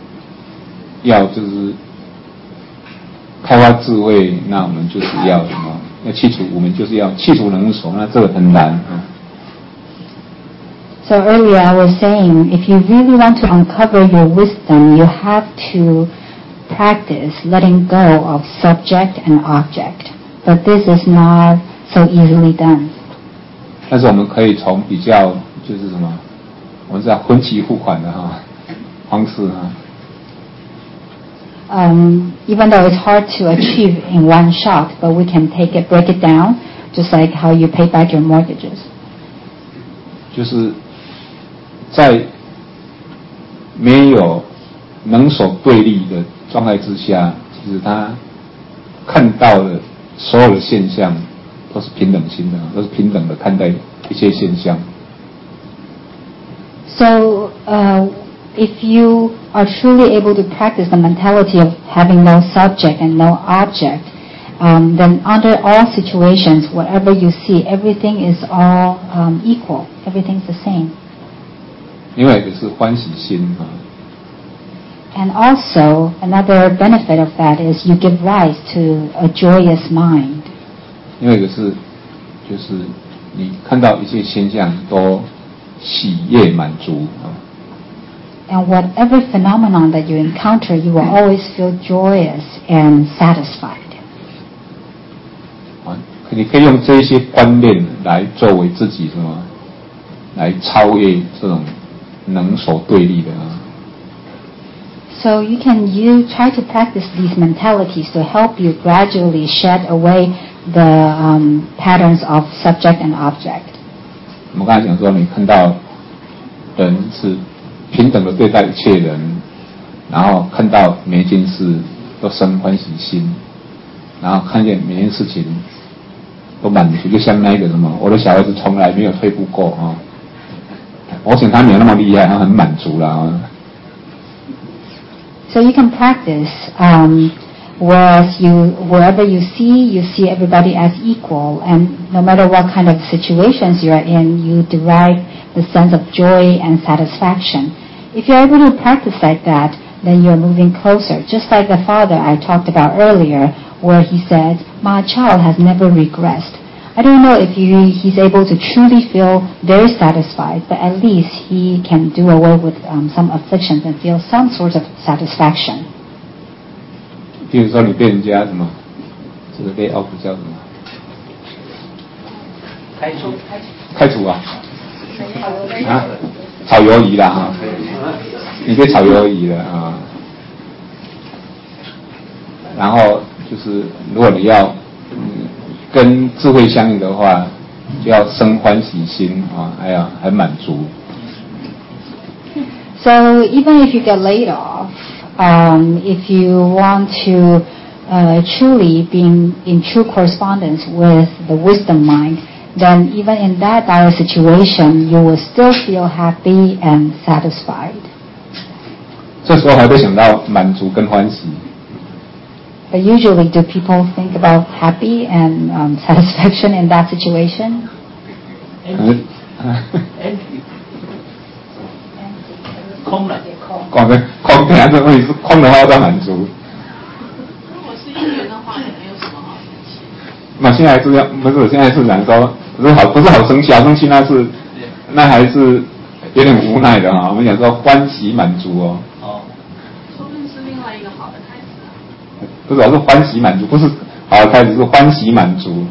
就是开发智慧，那我们就是要什么？要去除，我们就是要去除能所，那这个很难。 So earlier I was saying, if you really want to uncover your wisdom, you have to practice letting go of subject and object. But this is not so easily done. 但是我们可以从比较就是什么，我们是要分期付款的方式 Even though it's hard to achieve in one shot, but we can break it down, just like how you pay back your mortgages. 就是在没有能所对立的状态之下，其实他看到的所有的现象都是平等心的，都是平等的看待一切现象。 So, if you are truly able to practice the mentality of having no subject and no object, then under all situations, whatever you see, everything is all equal. Everything's the same. 另外一个是欢喜心 And also, another benefit of that is you give rise to a joyous mind. 另外一个是，就是你看到一切现象都喜悦满足 And whatever phenomenon that you encounter, you will always feel joyous and satisfied. 你可以用这些观念来作为自己什么，来超越这种能所对立的 So you can try to practice these mentalities to help you gradually shed away the patterns of subject and object. 我们刚才讲说，你看到人是平等的对待一切人，然后看到每一件事都生欢喜心，然后看见每件事情都满足，就像那个什么，我的小孩子从来没有退步过我想他没有那么厉害，他很满足啦 So you can practice whereas wherever you see everybody as equal, and no matter what kind of situations you are in, you derive the sense of joy and satisfaction. If you're able to practice like that, then you're moving closer. Just like the father I talked about earlier, where he said, my child has never regressed. I don't know if he's able to truly feel very satisfied, but at least he can do away with some afflictions and feel some sort of satisfaction. 比如说你被人家什么，这个被 off 叫什么？开除啊？炒鱿鱼啦你被炒鱿鱼了然后就是如果你要跟智慧相应的话，就要生欢喜心还满足。 So even if you get laid off, if you want to truly be in true correspondence with the wisdom mind, then even in that dire situation, you will still feel happy and satisfied. 这时候还会想到满足跟欢喜。 But usually, do people think about happy and satisfaction in that situation? Empty. 空了。 空对啊，这问题是空的话要满足。 如果是因缘的话，也没有什么好生气。 那现在是这样，不是现在是讲说，不是好生气，好生气那还是有点无奈的我们讲说欢喜满足说不定是另外一个好的开始不是，我是欢喜满足，不是好的开始，是欢喜满足。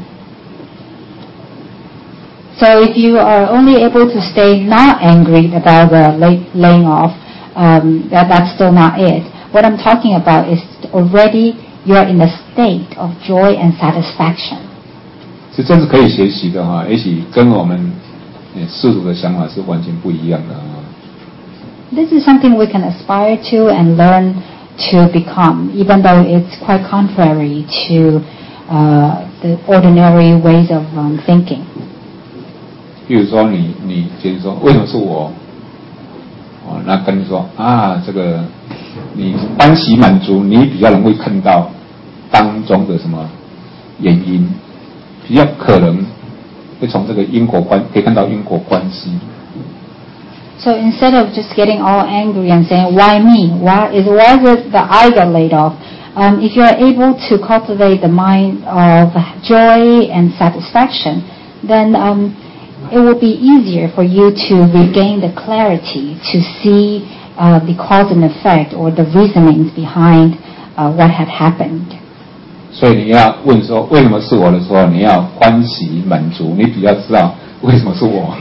So if you are only able to stay not angry about the laying off, that's still not it. What I'm talking about is already you're in a state of joy and satisfaction. 其实这是可以学习的也许跟我们世俗的想法是完全不一样的 This is something we can aspire to and learn to become, even though it's quite contrary to the ordinary ways of thinking. 比如说你就是说为什么是我？那跟你说这个你欢喜满足，你比较容易看到当中的什么原因，比较可能会从这个因果关可以看到因果关系。 So instead of just getting all angry and saying, why me? Why is it that I got laid off? If you're able to cultivate the mind of joy and satisfaction, then it will be easier for you to regain the clarity to see the cause and effect or the reasonings behind what had happened. 所以你要问说为什么是我的时候，你要欢喜满足，你比较知道为什么是我。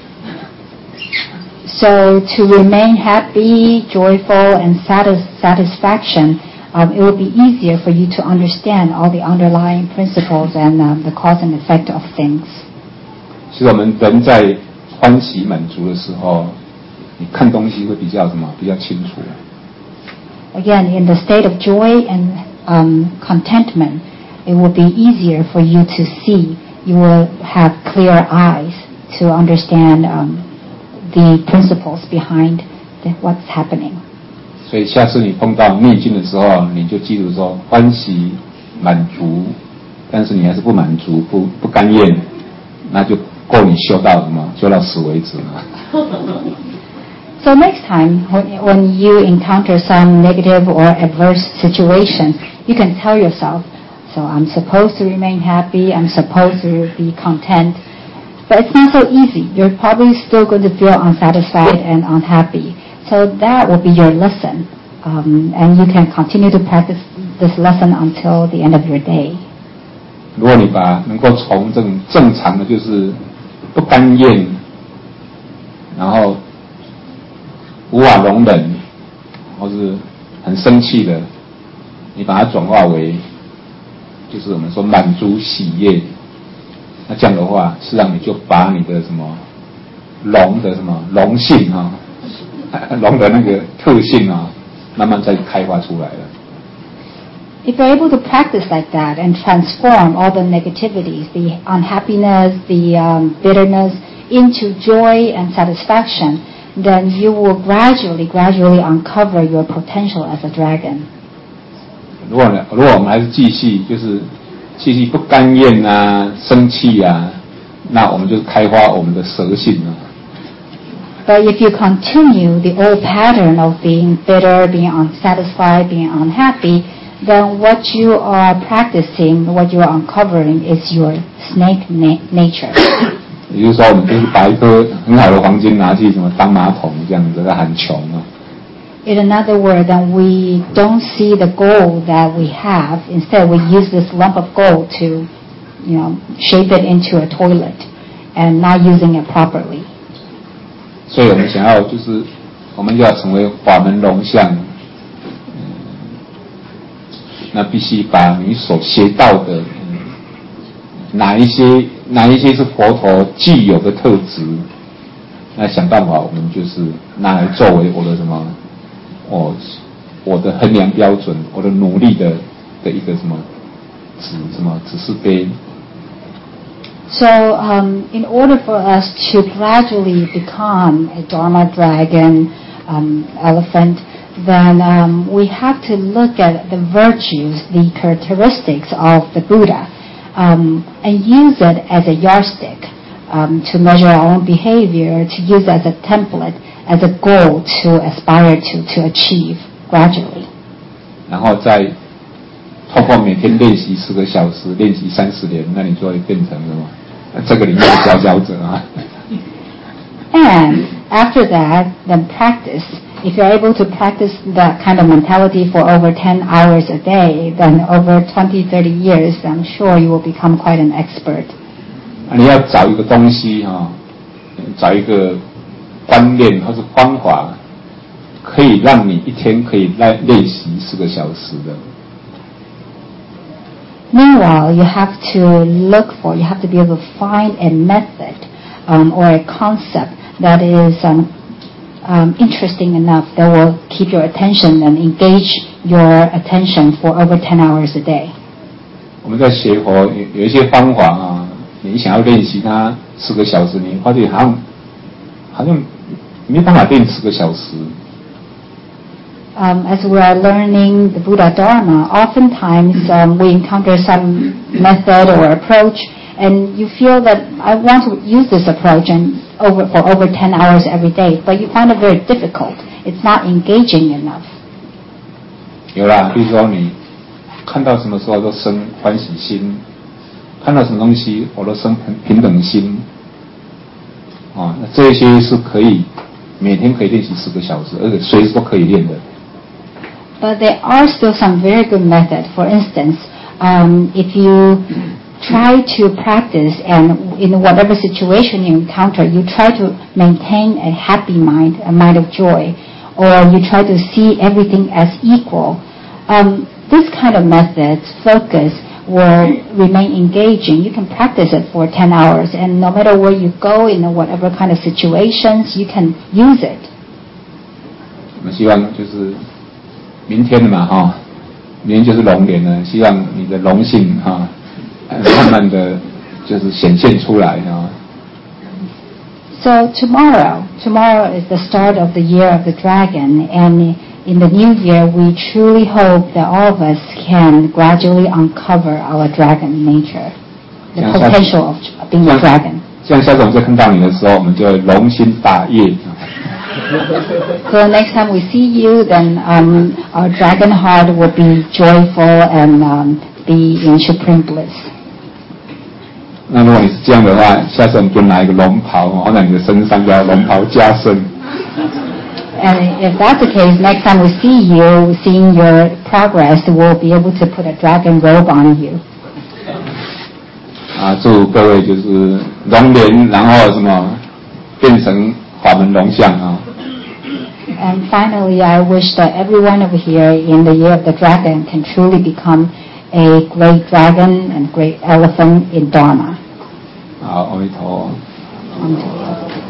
So to remain happy, joyful, and satisfaction, it will be easier for you to understand all the underlying principles and the cause and effect of things. 其实我们人在欢喜满足的时候，你看东西会比较什么？比较清楚。 Again, in the state of joy and contentment, it will be easier for you to see. You will have clear eyes to understand the principles behind what's happening. 所以下次你碰到逆境的时候，你就记住说欢喜满足，但是你还是不满足，不甘愿，那就够你修到什么？修到死为止了。 So next time, when you encounter some negative or adverse situation, you can tell yourself, so I'm supposed to remain happy, I'm supposed to be content, but it's not so easy. You're probably still going to feel unsatisfied and unhappy. So that will be your lesson, and you can continue to practice this lesson until the end of your day. 如果你能够从这种正常的就是不甘愿，然后无法容忍，或是很生气的，你把它转化为就是我们说满足喜悦，那这样的话，实际上你就把你的什么龙的什么龙性龙的那个特性慢慢再开发出来了。 If you're able to practice like that and transform all the negativities, the unhappiness, the bitterness into joy and satisfaction, then you will gradually uncover your potential as a dragon. 如果我们还是继续不甘愿生气那我们就开发我们的蛇性 But if you continue the old pattern of being bitter, being unsatisfied, being unhappy, then what you are practicing, what you are uncovering is your snake nature. 也就是说，我们就是把一颗很好的黄金拿去什么当马桶这样子，很穷 In another word, then we don't see the gold that we have. Instead, we use this lump of gold to, shape it into a toilet, and not using it properly. 所以我们想要就是我们要成为法门龙象，那必须把你所学到的哪一些是佛陀具有的特质，那想办法我们就是拿来作为我的什么我的衡量标准，我的努力的一个什么指示碑。 So, in order for us to gradually become a Dharma dragon, elephant, then we have to look at the virtues, the characteristics of the Buddha, and use it as a yardstick to measure our own behavior, to use as a template, as a goal to aspire to achieve gradually. 然后再透过每天练习10个小时，练习30年，那你就会变成什么？这个领域的佼佼者 And after that, then practice. If you're able to practice that kind of mentality for over 10 hours a day, then over 20, 30 years, I'm sure you will become quite an expert. 你要找一个东西找一个观念或是方法，可以让你一天可以练习4个小时的。 Meanwhile, you have to be able to find a method or a concept that is interesting enough that will keep your attention and engage your attention for over 10 hours a day. 我们在学佛有一些方法啊，你想要练习它10个小时，你发觉好像没办法练10个小时。 As we are learning the Buddha Dharma, oftentimes we encounter some method or approach, and you feel that I want to use this approach for over 10 hours every day, but you find it very difficult. It's not engaging enough. 有啦，比如说你看到什么时候都生欢喜心，看到什么东西我都生平等心，那这些是可以每天可以练习10个小时，而且随时都可以练的。 But there are still some very good methods. For instance, if you try to practice and in whatever situation you encounter, you try to maintain a happy mind, a mind of joy, or you try to see everything as equal. This kind of methods, focus, will remain engaging. You can practice it for 10 hours, and no matter where you go, in whatever kind of situations, you can use it. 我们希望就是明天了嘛，明天就是龙年了，希望你的龙性慢慢的就是显现出来 So tomorrow is the start of the year of the dragon, and in the new year, we truly hope that all of us can gradually uncover our dragon nature, the potential of being a dragon. 这样下次我们再看到你的时候，我们就龙心大悦。 So next time we see you, then our dragon heart will be joyful and be in supreme bliss. 那如果你是这样的话，下次我们就拿一个龙袍放在你的身上，叫龙袍加身。 And if that's the case, next time we see you, seeing your progress, we'll be able to put a dragon robe on you. 祝各位就是龙年，然后什么变成法门龙象 And finally, I wish that everyone over here in the year of the dragon can truly become a great dragon and great elephant in Dharma. 好，阿弥陀佛。 阿弥陀佛。